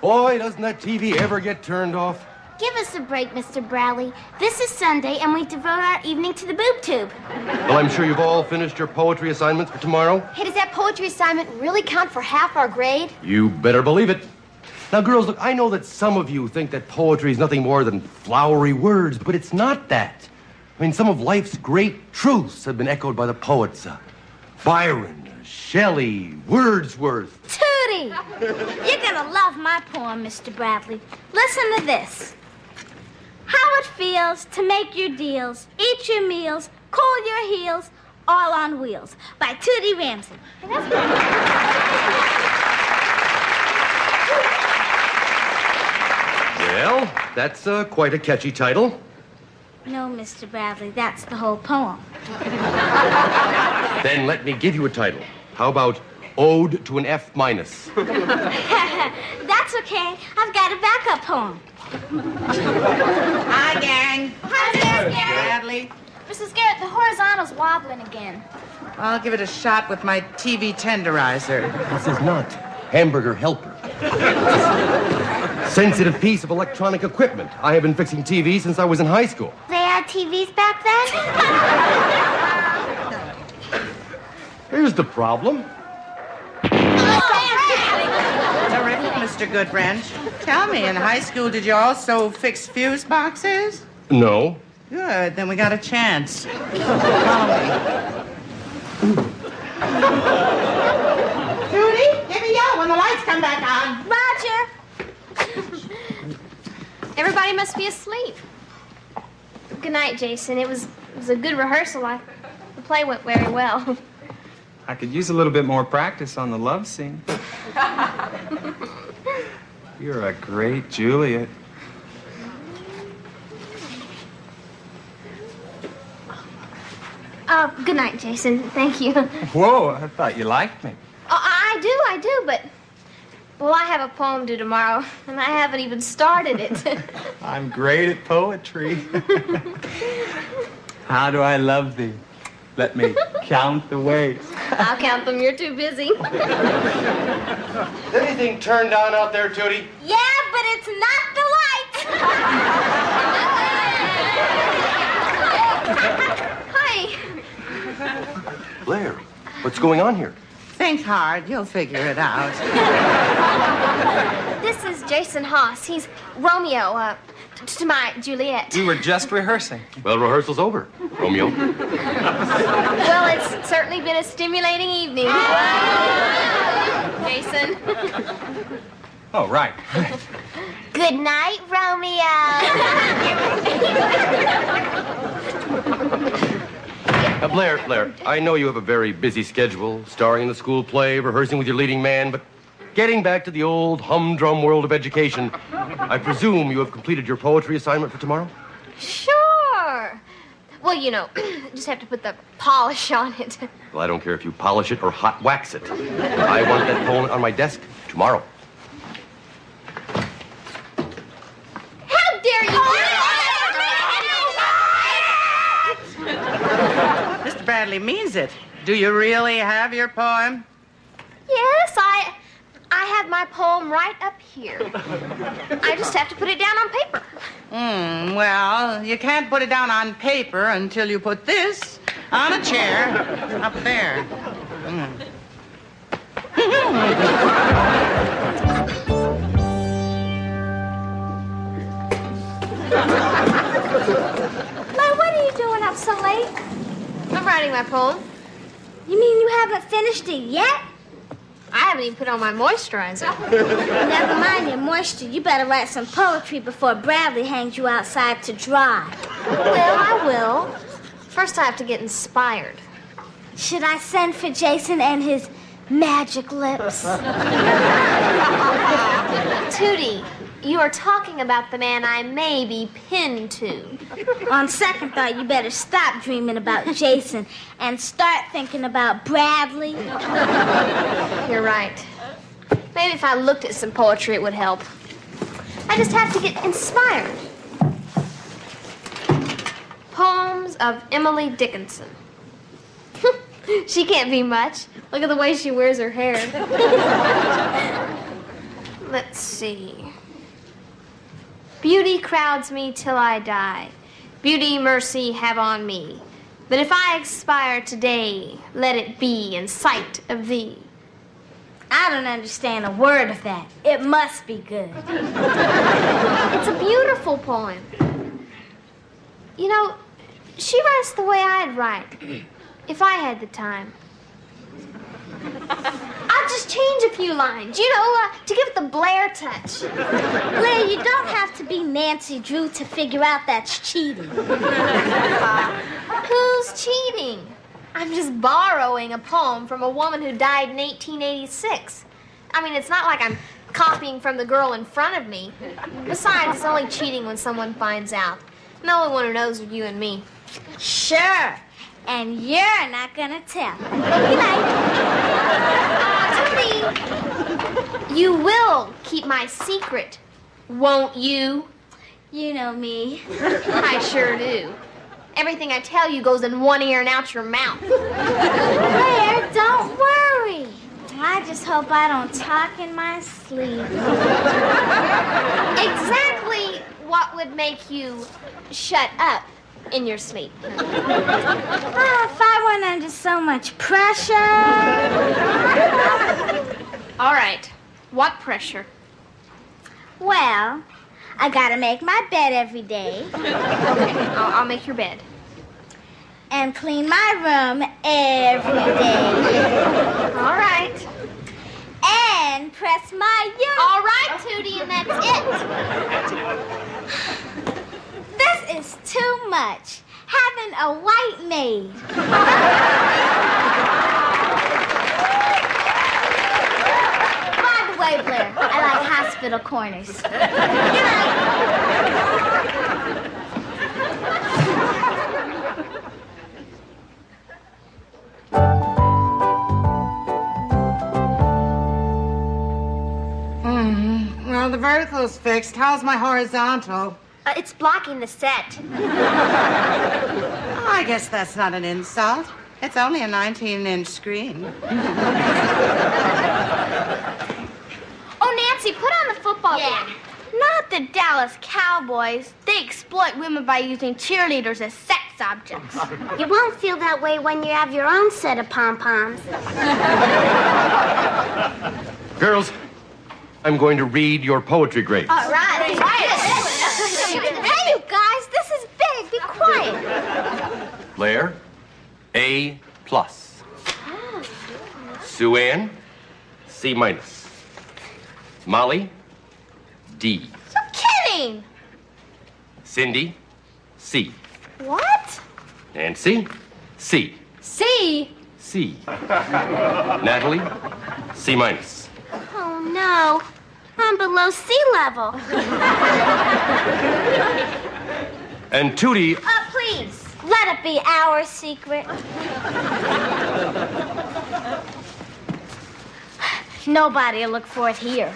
Boy, doesn't that TV ever get turned off? Give us a break, Mr. Bradley. This is Sunday, and we devote our evening to the boob tube. Well, I'm sure you've all finished your poetry assignments for tomorrow. Hey, does that poetry assignment really count for half our grade? You better believe it. Now, girls, look, I know that some of you think that poetry is nothing more than flowery words, but it's not that. I mean, some of life's great truths have been echoed by the poets. Byron, Shelley, Wordsworth. Tootie! You're gonna love my poem, Mr. Bradley. Listen to this. How it feels to make your deals, eat your meals, cool your heels, all on wheels, by Tootie Ramsey. Well, that's quite a catchy title. No, Mr. Bradley, that's the whole poem. Then let me give you a title. How about Ode to an F minus? That's okay. I've got a backup poem. Hi, gang. Hi, Mrs. Garrett. Bradley. Mrs. Garrett, the horizontal's wobbling again. I'll give it a shot with my TV tenderizer. This is not Hamburger Helper. Sensitive piece of electronic equipment. I have been fixing TVs since I was in high school. They had TVs back then? Here's the problem. Terrific, Mr. Goodwrench. Tell me, in high school, did you also fix fuse boxes? No. Good, then we got a chance. Follow me. Judy, give me a yell when the lights come back on. Roger. Everybody must be asleep. Good night, Jason. It was a good rehearsal. The play went very well. I could use a little bit more practice on the love scene. You're a great Juliet. Good night, Jason. Thank you. Whoa, I thought you liked me. I do, but... Well, I have a poem due tomorrow, and I haven't even started it. I'm great at poetry. How do I love thee? Let me count the ways. I'll count them. You're too busy. Is anything turned on out there, Tootie? Yeah, but it's not the lights. Hi. Blair, what's going on here? Think hard, you'll figure it out. This is Jason Haas. He's Romeo, to my Juliet. We were just rehearsing. Well, rehearsal's over, Romeo. Well, it's certainly been a stimulating evening. Jason. Oh, right. Good night, Romeo. Blair, I know you have a very busy schedule, starring in the school play, rehearsing with your leading man, but getting back to the old humdrum world of education, I presume you have completed your poetry assignment for tomorrow? Sure. Well, you know, just have to put the polish on it. Well, I don't care if you polish it or hot wax it. I want that poem on my desk tomorrow. How dare you! Mr. Bradley means it. Do you really have your poem? Yes, I have my poem right up here. I just have to put it down on paper. Well, you can't put it down on paper until you put this on a chair up there. Now, what are you doing up so late? I'm writing my poem. You mean you haven't finished it yet? I haven't even put on my moisturizer. Never mind your moisture. You better write some poetry before Bradley hangs you outside to dry. Well, I will. First, I have to get inspired. Should I send for Jason and his magic lips? Tootie, you are talking about the man I may be pinned to. On second thought, you better stop dreaming about Jason and start thinking about Bradley. You're right. Maybe if I looked at some poetry, it would help. I just have to get inspired. Poems of Emily Dickinson. She can't be much. Look at the way she wears her hair. Let's see. Beauty crowds me till I die. Beauty, mercy, have on me. But if I expire today, let it be in sight of thee. I don't understand a word of that. It must be good. It's a beautiful poem. You know, she writes the way I'd write, if I had the time. I'll just change a few lines, you know, to give it the Blair touch. Blair, you don't have to be Nancy Drew to figure out that's cheating. Who's cheating? I'm just borrowing a poem from a woman who died in 1886. I mean, it's not like I'm copying from the girl in front of me. Besides, it's only cheating when someone finds out. And the only one who knows is you and me. Sure. And you're not gonna tell. Good night. Tootie, you will keep my secret, won't you? You know me. I sure do. Everything I tell you goes in one ear and out your mouth. Blair, don't worry. I just hope I don't talk in my sleep. Exactly what would make you shut up in your sleep? Oh, if I weren't under so much pressure. All right. What pressure? Well, I gotta make my bed every day. Okay, I'll make your bed. And clean my room every day. All right. And press my urine. All right, Tootie, and that's it. This is too much. Having a white maid. By the way, Blair, I like hospital corners. Good night. Well, the vertical's fixed. How's my horizontal? It's blocking the set. I guess that's not an insult. It's only a 19-inch screen. Oh, Nancy, put on the football game. Not the Dallas Cowboys. They exploit women by using cheerleaders as sex objects. You won't feel that way when you have your own set of pom-poms. Girls, I'm going to read your poetry grades. All right. Hey, you guys, this is big. Be quiet. Blair, A+. Sue Ann, C-. Molly, D. You're kidding. Cindy, C. What? Nancy, C. C. C. Natalie, C-. Oh, no. I'm below sea level. And Tootie, Please, let it be our secret. Nobody will look for it here.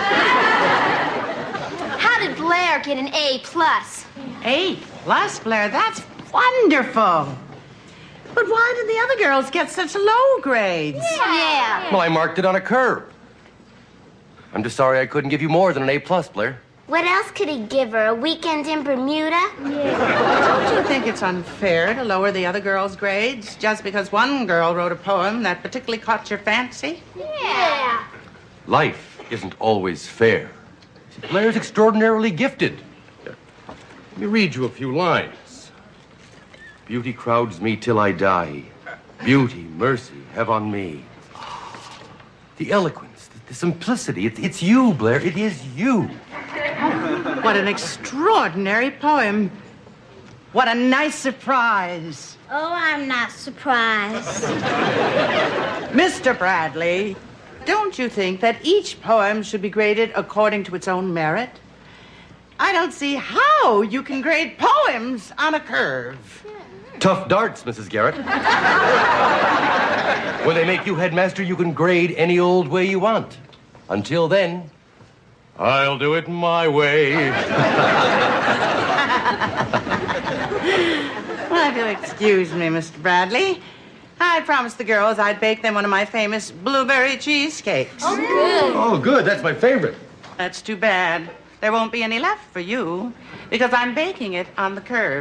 How did Blair get an A+? A+, Blair, that's wonderful. But why did the other girls get such low grades? Yeah. well, I marked it on a curve. I'm just sorry I couldn't give you more than an A+, Blair. What else could he give her? A weekend in Bermuda? Don't you think it's unfair to lower the other girls' grades just because one girl wrote a poem that particularly caught your fancy? Yeah. Life isn't always fair. See, Blair's extraordinarily gifted. Let me read you a few lines. Beauty crowds me till I die. Beauty, mercy, have on me. The eloquence, the simplicity. It's you, Blair. It is you. What an extraordinary poem. What a nice surprise. Oh, I'm not surprised. Mr. Bradley, don't you think that each poem should be graded according to its own merit? I don't see how you can grade poems on a curve. Tough darts, Mrs. Garrett. When they make you headmaster, you can grade any old way you want. Until then, I'll do it my way. Well, if you'll excuse me, Mr. Bradley, I promised the girls I'd bake them one of my famous blueberry cheesecakes. Oh, good. That's my favorite. That's too bad. There won't be any left for you because I'm baking it on the curb.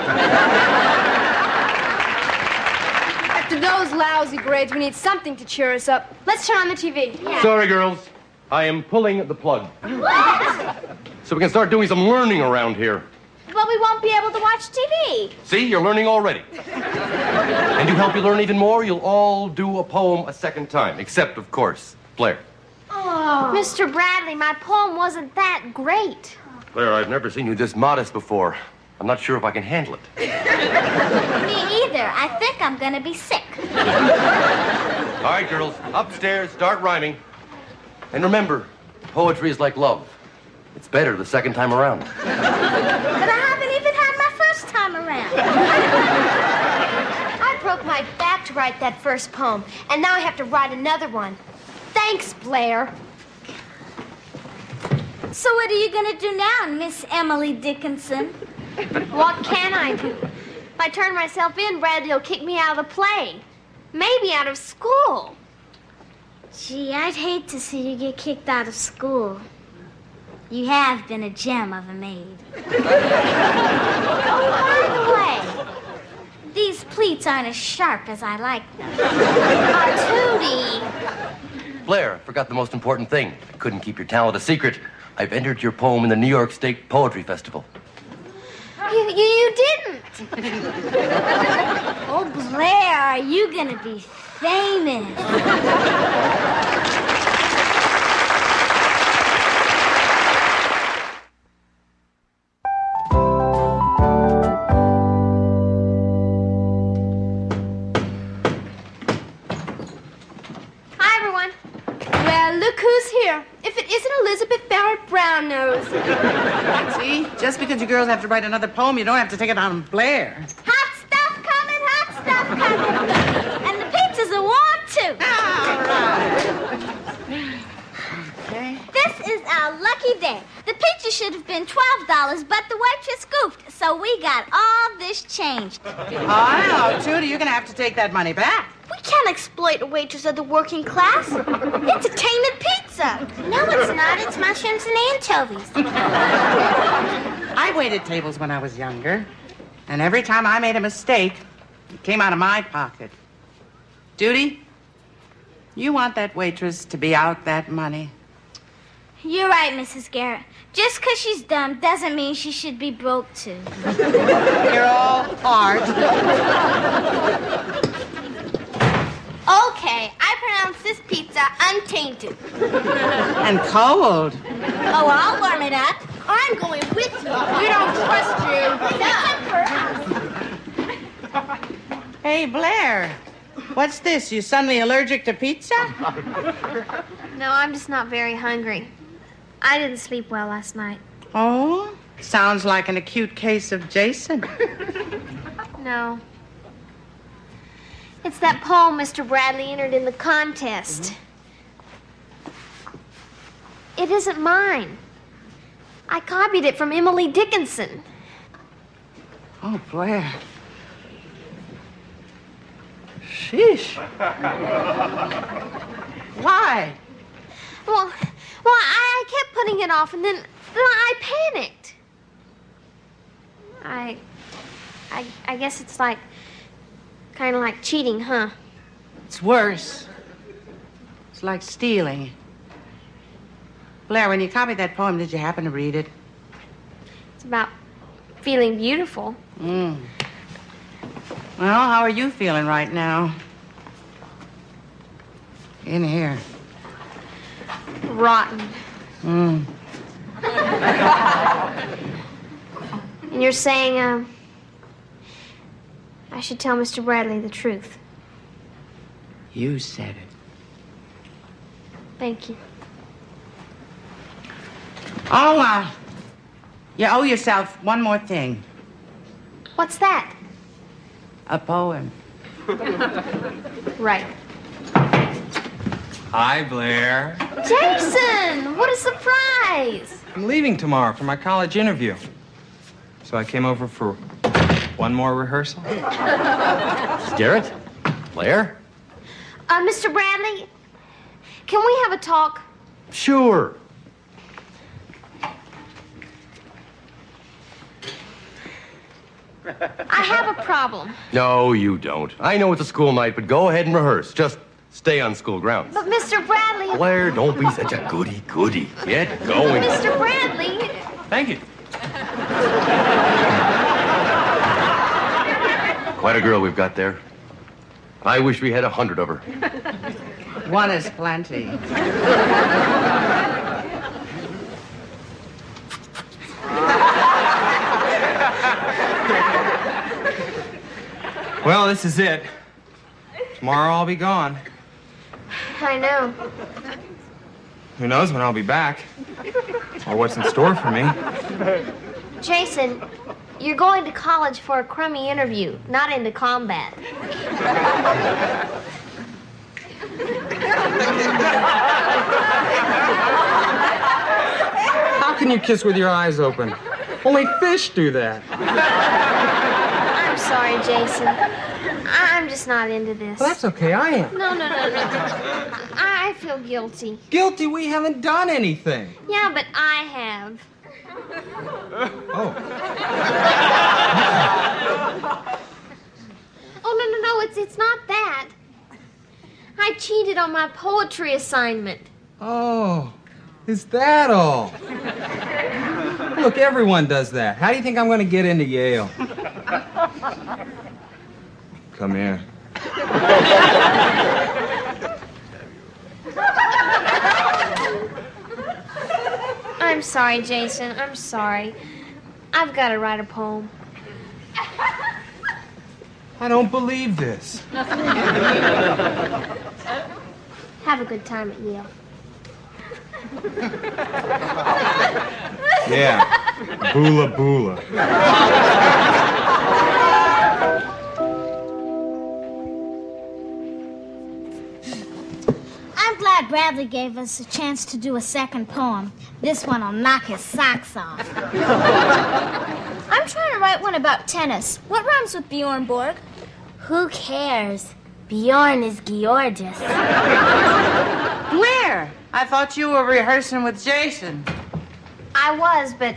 After those lousy grades, we need something to cheer us up. Let's turn on the TV. Yeah. Sorry, girls. I am pulling the plug. So we can start doing some learning around here. But we won't be able to watch TV. See, you're learning already. And to help you learn even more, you'll all do a poem a second time. Except, of course, Blair. Oh. Mr. Bradley, my poem wasn't that great. Blair, I've never seen you this modest before. I'm not sure if I can handle it. Me either. I think I'm gonna be sick. All right, girls, upstairs, start rhyming. And remember, poetry is like love. It's better the second time around. But I haven't even had my first time around. I broke my back to write that first poem, and now I have to write another one. Thanks, Blair. So what are you gonna do now, Miss Emily Dickinson? What can I do? If I turn myself in, Bradley will kick me out of the play. Maybe out of school. Gee, I'd hate to see you get kicked out of school. You have been a gem of a maid. Oh, by the way, These pleats aren't as sharp as I like them. Tootie. Blair, I forgot the most important thing. I couldn't keep your talent a secret. I've entered your poem in the New York State Poetry Festival. You didn't. Oh, Blair, are you gonna be famous? Hi, everyone. Well, look who's here. If it isn't Elizabeth Barrett Brown-Nose. See, just because you girls have to write another poem, you don't have to take it on Blair. Hot stuff coming, hot stuff coming. And the pizzas are warm, too. All right. Okay. This is our lucky day. The pizza should have been $12, but the waitress goofed, so we got all this changed. Oh, no, Tootie, you're going to have to take that money back. We can't exploit a waitress of the working class. It's a tainted pizza. No, it's not. It's mushrooms and anchovies. I waited tables when I was younger, and every time I made a mistake, it came out of my pocket. Judy, you want that waitress to be out that money? You're right, Mrs. Garrett. Just because she's dumb doesn't mean she should be broke, too. You're all heart. Okay, I pronounce this pizza untainted. And cold. Oh, I'll warm it up. I'm going with you. We don't trust you. Hey, Blair, what's this? You suddenly allergic to pizza? No, I'm just not very hungry. I didn't sleep well last night. Oh, sounds like an acute case of Jason. No. It's that poem Mr. Bradley entered in the contest. It isn't mine. I copied it from Emily Dickinson. Oh, Blair. Sheesh. Why? Well, I kept putting it off, and then I panicked. I guess it's like, kind of like cheating, huh? It's worse. It's like stealing. Blair, when you copied that poem, did you happen to read it? It's about feeling beautiful. Well, how are you feeling right now? In here. Rotten. And you're saying, I should tell Mr. Bradley the truth. You said it. Thank you. Oh, you owe yourself one more thing. What's that? A poem. Right. Hi, Blair. Jason, what a surprise. I'm leaving tomorrow for my college interview. So I came over for one more rehearsal. Garrett? Blair? Mr. Bradley, can we have a talk? Sure. I have a problem. No, you don't. I know it's a school night, but go ahead and rehearse. Just stay on school grounds. But Mr. Bradley... Blair, don't be such a goody-goody. Get going. Mr. Bradley... Thank you. Quite a girl we've got there. I wish we had 100 of her. One is plenty. Well, this is it. Tomorrow I'll be gone. I know. Who knows when I'll be back? Or what's in store for me. Jason, you're going to college for a crummy interview, not into combat. How can you kiss with your eyes open? Only fish do that. I'm sorry, Jason. I'm just not into this. Well, that's okay, I am. No. I feel guilty. Guilty? We haven't done anything. Yeah, but I have. Oh. Oh, no, it's not that. I cheated on my poetry assignment. Oh, is that all? Look, everyone does that. How do you think I'm going to get into Yale? Come here. I'm sorry, Jason. I'm sorry. I've got to write a poem. I don't believe this. Have a good time at Yale. Yeah. Boola boola. I'm glad Bradley gave us a chance to do a second poem. This one will knock his socks off. I'm trying to write one about tennis. What rhymes with Bjorn Borg? Who cares? Bjorn is gorgeous. Blair, I thought you were rehearsing with Jason. I was, but...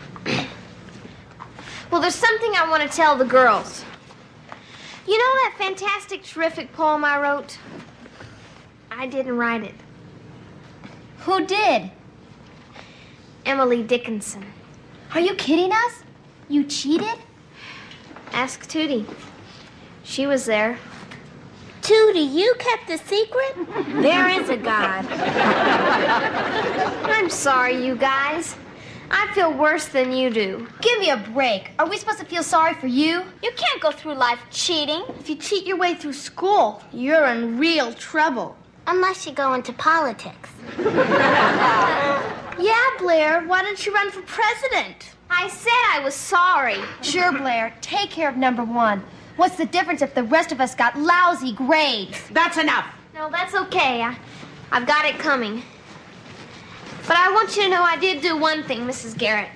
Well, there's something I want to tell the girls. You know that fantastic, terrific poem I wrote? I didn't write it. Who did? Emily Dickinson. Are you kidding us? You cheated? Ask Tootie. She was there. Tootie, you kept a secret? There is a God. I'm sorry, you guys. I feel worse than you do. Give me a break. Are we supposed to feel sorry for you? You can't go through life cheating. If you cheat your way through school, you're in real trouble. Unless you go into politics. Yeah, Blair, why don't you run for president? I said I was sorry. Sure, Blair. Take care of number one. What's the difference if the rest of us got lousy grades? That's enough. No, that's okay. I've got it coming. But I want you to know I did do one thing, Mrs. Garrett.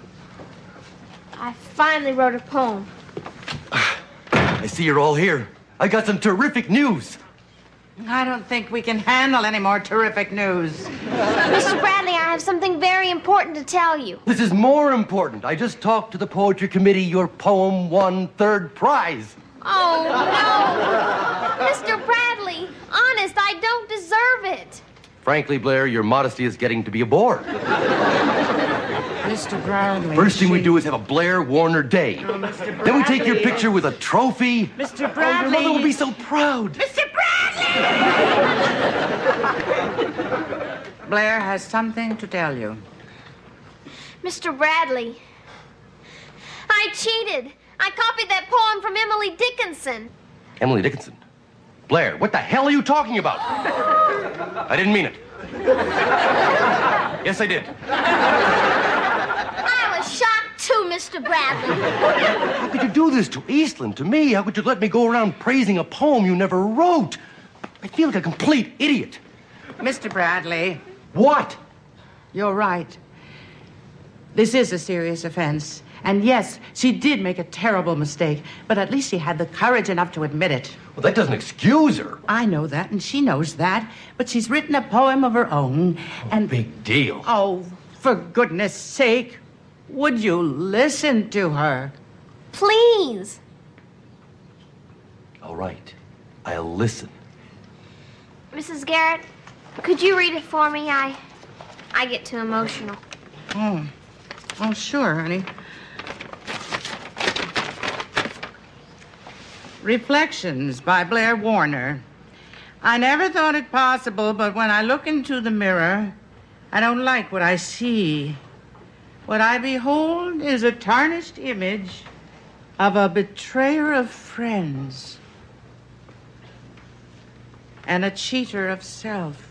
I finally wrote a poem. I see you're all here. I got some terrific news. I don't think we can handle any more terrific news. Mr. Bradley, I have something very important to tell you. This is more important. I just talked to the poetry committee. Your poem won 3rd prize. Oh, no. Mr. Bradley, honest, I don't deserve it. Frankly, Blair, your modesty is getting to be a bore. Mr. Bradley. First thing we do is have a Blair Warner Day. Mr. Then we take your Bradley. picture with a trophy. Mr. Your Bradley. mother will be so proud. Mr. Bradley! Blair has something to tell you. Mr. Bradley, I cheated. I copied that poem from Emily Dickinson. Emily Dickinson. Blair, what the hell are you talking about? I didn't mean it. Yes, I did. I was shocked too, Mr. Bradley. How could you do this to Eastland, to me? How could you let me go around praising a poem you never wrote? I feel like a complete idiot. Mr. Bradley, What? you're right. This is a serious offense. And yes, she did make a terrible mistake, but at least she had the courage enough to admit it. Well, that doesn't excuse her. I know that, and she knows that, but she's written a poem of her own, and... Big deal. Oh, for goodness sake, would you listen to her? Please. All right. I'll listen. Mrs. Garrett, could you read it for me? I get too emotional. Oh, sure, honey. Reflections by Blair Warner. I never thought it possible, but when I look into the mirror, I don't like what I see. What I behold is a tarnished image of a betrayer of friends and a cheater of self.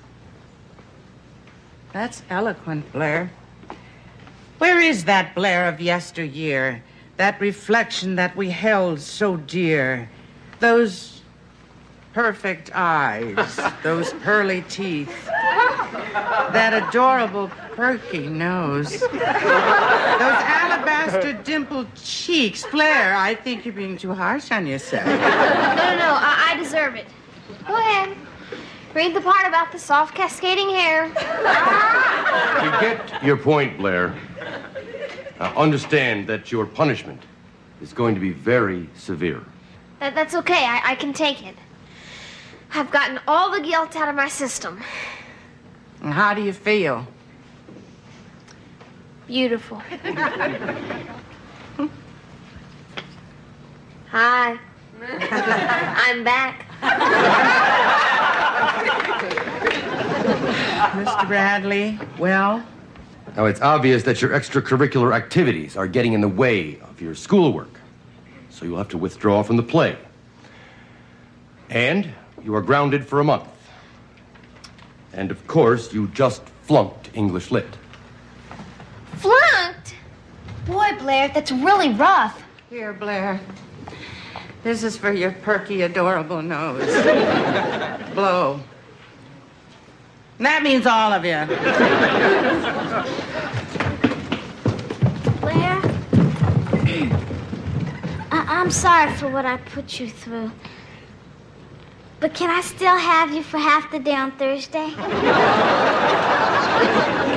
That's eloquent, Blair. Where is that Blair of yesteryear? That reflection that we held so dear? Those perfect eyes, those pearly teeth, that adorable perky nose, those alabaster dimpled cheeks. Blair, I think you're being too harsh on yourself. No, I deserve it. Go ahead. Read the part about the soft cascading hair. You get your point, Blair. Now, understand that your punishment is going to be very severe. That's okay. I can take it. I've gotten all the guilt out of my system. And how do you feel? Beautiful. Hi. I'm back. Mr. Bradley, well? Now, it's obvious that your extracurricular activities are getting in the way of your schoolwork. So you'll have to withdraw from the play. And you are grounded for a month. And, of course, you just flunked English Lit. Flunked? Boy, Blair, that's really rough. Here, Blair. This is for your perky, adorable nose. Blow. And that means all of you. Blair? I'm sorry for what I put you through. But can I still have you for half the day on Thursday?